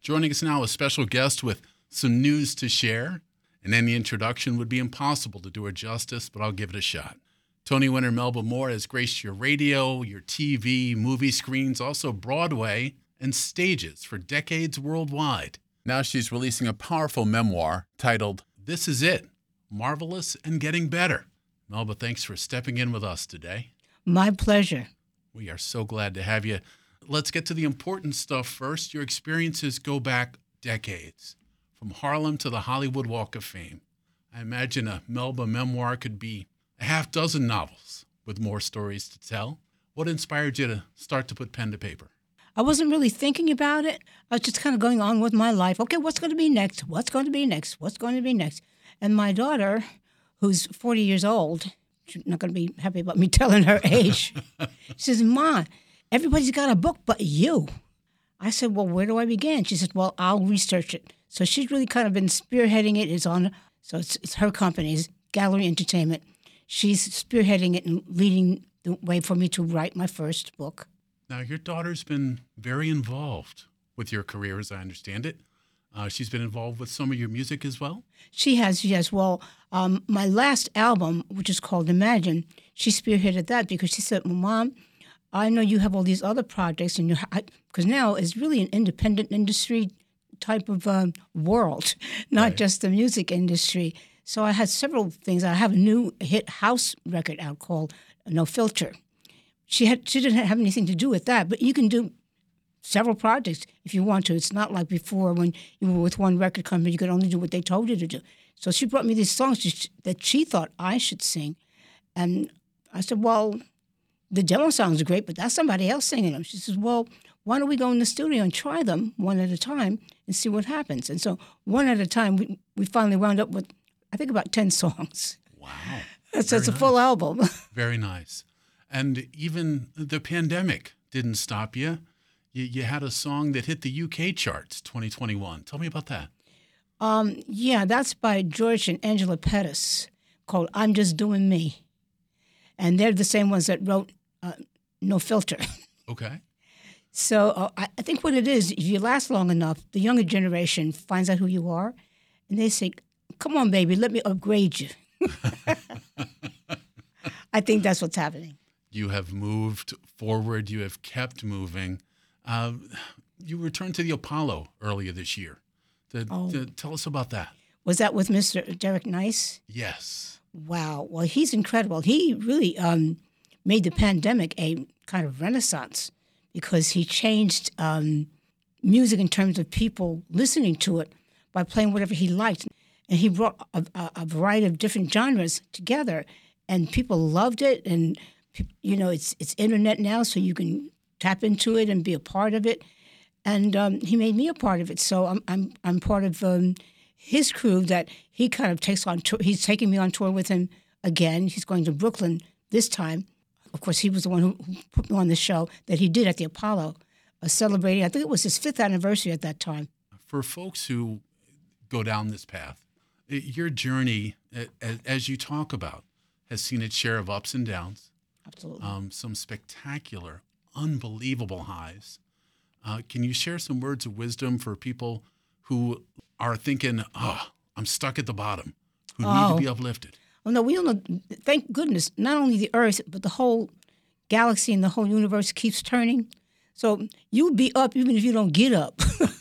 Joining us now, a special guest with some news to share. And any introduction would be impossible to do her justice, but I'll give it a shot. Tony winner Melba Moore has graced your radio, your TV, movie screens, also Broadway, and stages for decades worldwide. Now she's releasing a powerful memoir titled, This Is It, Marvelous and Getting Better. Melba, thanks for stepping in with us today. My pleasure. We are so glad to have you. Let's get to the important stuff first. Your experiences go back decades, from Harlem to the Hollywood Walk of Fame. I imagine a Melba memoir could be a half dozen novels with more stories to tell. What inspired you to start to put pen to paper? I wasn't really thinking about it. I was just kind of going on with my life. Okay, what's going to be next? What's going to be next? What's going to be next? And my daughter, who's 40 years old, she's not going to be happy about me telling her age. She says, Ma, everybody's got a book but you. I said, well, where do I begin? She said, well, I'll research it. So she's really kind of been spearheading it. It's her company's Gallery Entertainment. She's spearheading it and leading the way for me to write my first book. Now, your daughter's been very involved with your career, as I understand it. She's been involved with some of your music as well? She has, yes. Well, my last album, which is called Imagine, she spearheaded that because she said, well, Mom, I know you have all these other projects, and because now it's really an independent industry type of world, not just the music industry. So I had several things. I have a new hit house record out called No Filter. She didn't have anything to do with that, but you can do several projects if you want to. It's not like before when you were with one record company, you could only do what they told you to do. So she brought me these songs that she thought I should sing. And I said, well, the demo sounds great, but that's somebody else singing them. She says, well, why don't we go in the studio and try them one at a time and see what happens? And so one at a time, we finally wound up with, I think, about 10 songs. Wow. So it's a full album. Very nice. And even the pandemic didn't stop you. You had a song that hit the UK charts 2021. Tell me about that. Yeah, that's by George and Angela Pettis, called I'm Just Doing Me. And they're the same ones that wrote No Filter. Okay. So I think what it is, if you last long enough, the younger generation finds out who you are, and they say, come on, baby, let me upgrade you. I think that's what's happening. You have moved forward. You have kept moving. You returned to the Apollo earlier this year. Tell us about that. Was that with Mr. Derek Nice? Yes. Wow. Well, he's incredible. He really made the pandemic a kind of renaissance because he changed music in terms of people listening to it by playing whatever he liked. And he brought a variety of different genres together, and people loved it. And, you know, it's internet now, so you can tap into it and be a part of it. And he made me a part of it. So I'm part of his crew that he kind of takes on tour. He's taking me on tour with him again. He's going to Brooklyn this time. Of course, he was the one who put me on the show that he did at the Apollo, celebrating, I think it was his 5th anniversary at that time. For folks who go down this path, your journey, as you talk about, has seen its share of ups and downs. Absolutely. Some spectacular, unbelievable highs. Can you share some words of wisdom for people who are thinking, I'm stuck at the bottom, who need to be uplifted? Oh, no, we don't know. Thank goodness, not only the Earth, but the whole galaxy and the whole universe keeps turning. So you'll be up even if you don't get up.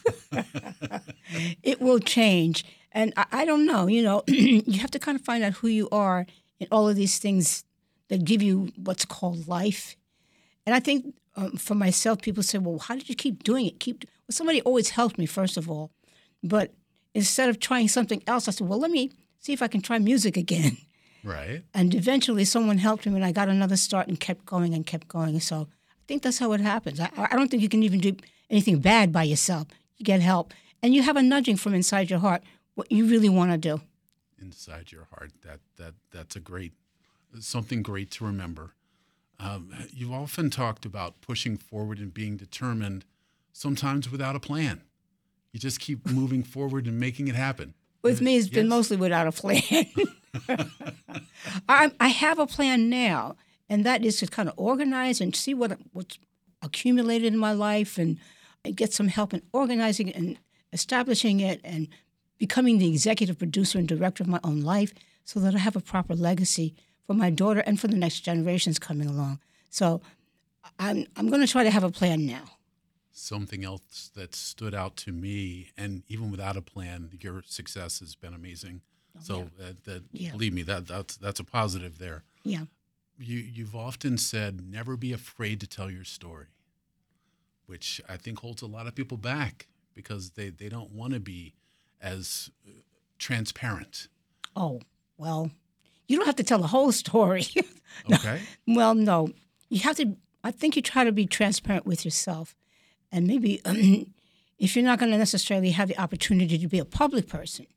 It will change. And I don't know, you know, you have to kind of find out who you are in all of these things that give you what's called life. And I think for myself, people say, well, how did you keep doing it? Well, somebody always helped me, first of all. But instead of trying something else, I said, well, let me see if I can try music again. Right. And eventually someone helped me, and I got another start and kept going and kept going. So I think that's how it happens. I don't think you can even do anything bad by yourself. You get help. And you have a nudging from inside your heart, what you really want to do. Inside your heart. That's something great to remember. You've often talked about pushing forward and being determined, sometimes without a plan. You just keep moving forward and making it happen. With me, it's been mostly without a plan. I have a plan now, and that is to kind of organize and see what's accumulated in my life and get some help in organizing it and establishing it and becoming the executive producer and director of my own life so that I have a proper legacy for my daughter and for the next generations coming along. So I'm going to try to have a plan now. Something else that stood out to me, and even without a plan, your success has been amazing. Believe me, that's a positive there. Yeah. You've often said, never be afraid to tell your story, which I think holds a lot of people back because they don't want to be as transparent. Oh, well, you don't have to tell the whole story. No. Okay. Well, no. You have to, I think you try to be transparent with yourself. And maybe if you're not going to necessarily have the opportunity to be a public person,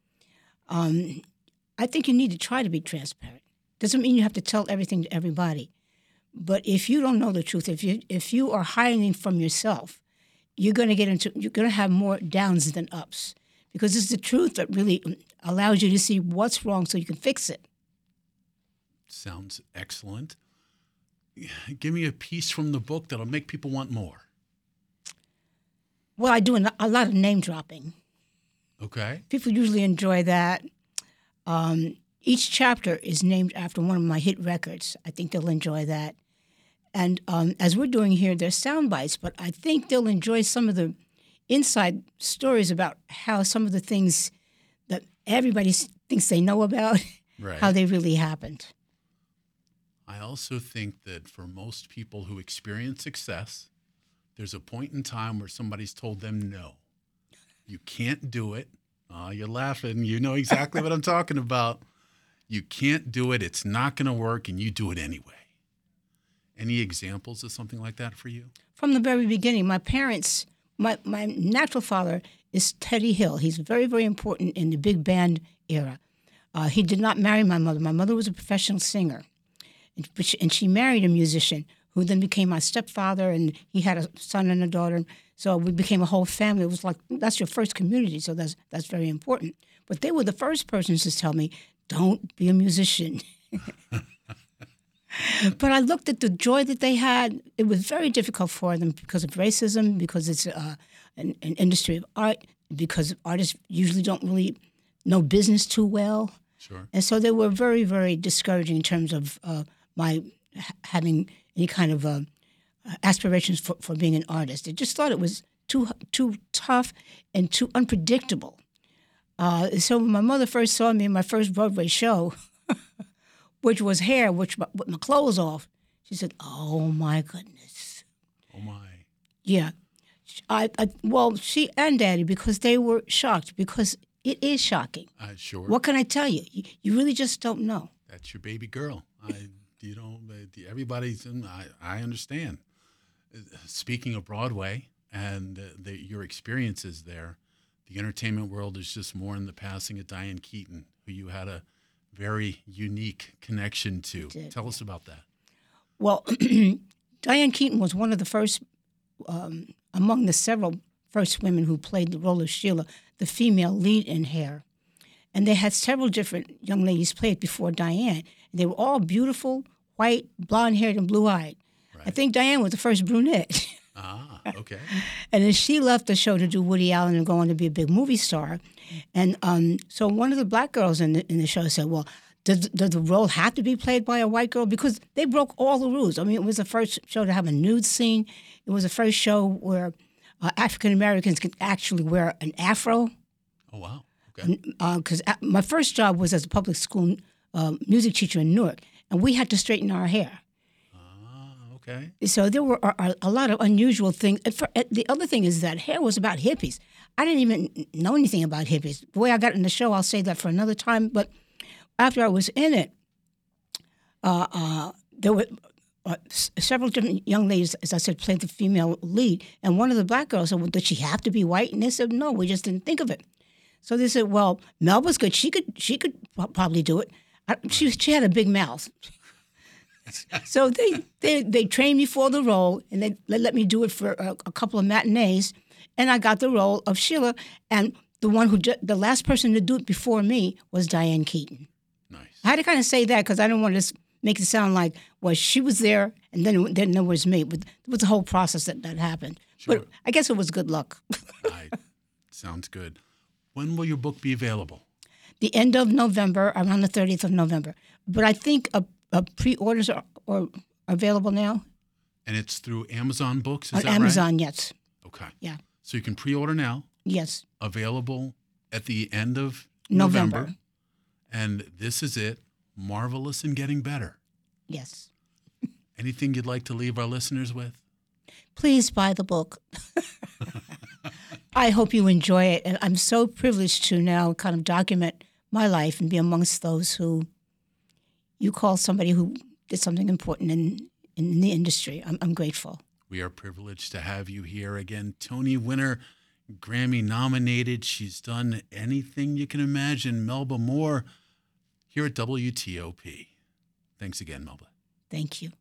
I think you need to try to be transparent. Doesn't mean you have to tell everything to everybody. But if you don't know the truth, if you are hiding from yourself, you're going to have more downs than ups. Because it's the truth that really allows you to see what's wrong so you can fix it. Sounds excellent. Give me a piece from the book that'll make people want more. Well, I do a lot of name dropping. Okay. People usually enjoy that. Each chapter is named after one of my hit records. I think they'll enjoy that. And as we're doing here, there's sound bites, but I think they'll enjoy some of the inside stories about how some of the things that everybody thinks they know about, right, how they really happened. I also think that for most people who experience success, there's a point in time where somebody's told them no. You can't do it. You're laughing. You know exactly what I'm talking about. You can't do it. It's not going to work, and you do it anyway. Any examples of something like that for you? From the very beginning, my parents, my natural father is Teddy Hill. He's very, very important in the big band era. He did not marry my mother. My mother was a professional singer, and she married a musician who then became my stepfather, and he had a son and a daughter. So we became a whole family. It was like, that's your first community, so that's very important. But they were the first persons to tell me, don't be a musician. But I looked at the joy that they had. It was very difficult for them because of racism, because it's an industry of art, because artists usually don't really know business too well. Sure. And so they were very, very discouraging in terms of my having any kind of aspirations for being an artist. They just thought it was too tough and too unpredictable. So when my mother first saw me in my first Broadway show, which was Hair, with my clothes off, she said, "Oh my goodness." Oh my. Yeah. Well, she and Daddy, because they were shocked, because it is shocking. Sure. What can I tell you? You really just don't know. That's your baby girl. Everybody's. I understand. Speaking of Broadway and your experiences there, the entertainment world is just more in the passing of Diane Keaton, who you had a very unique connection to. Tell us about that. Well, Diane Keaton was one of the first, among the several first women who played the role of Sheila, the female lead in Hair. And they had several different young ladies play it before Diane. They were all beautiful, white, blonde-haired, and blue-eyed. Right. I think Diane was the first brunette. Ah, okay. And then she left the show to do Woody Allen and go on to be a big movie star. And so one of the black girls in the show said, well, does the role have to be played by a white girl? Because they broke all the rules. I mean, it was the first show to have a nude scene. It was the first show where African Americans could actually wear an afro. Oh, wow. Okay. Because my first job was as a public school music teacher in Newark, and we had to straighten our hair. Okay. So there were a lot of unusual things. The other thing is that Hair was about hippies. I didn't even know anything about hippies. The way I got in the show, I'll say that for another time. But after I was in it, there were several different young ladies, as I said, played the female lead. And one of the black girls said, well, did she have to be white? And they said, no, we just didn't think of it. So they said, well, Melba's good. She could probably do it. She had a big mouth. So they trained me for the role, and they let me do it for a couple of matinees, and I got the role of Sheila. And the last person to do it before me was Diane Keaton. Nice. I had to kind of say that because I didn't want to make it sound like, well, she was there, and then there was me. But it was the whole process that happened. Sure. But I guess it was good luck. Sounds good. When will your book be available? The end of November, around the 30th of November. But I think pre-orders are available now. And it's through Amazon Books, is On that Amazon, right? yes. Okay. Yeah. So you can pre-order now. Yes. Available at the end of November. November. And this is it. Marvelous and Getting Better. Yes. Anything you'd like to leave our listeners with? Please buy the book. I hope you enjoy it. And I'm so privileged to now kind of document my life and be amongst those who you call somebody who did something important in the industry. I'm grateful. We are privileged to have you here again. Tony winner, Grammy nominated. She's done anything you can imagine. Melba Moore here at WTOP. Thanks again, Melba. Thank you.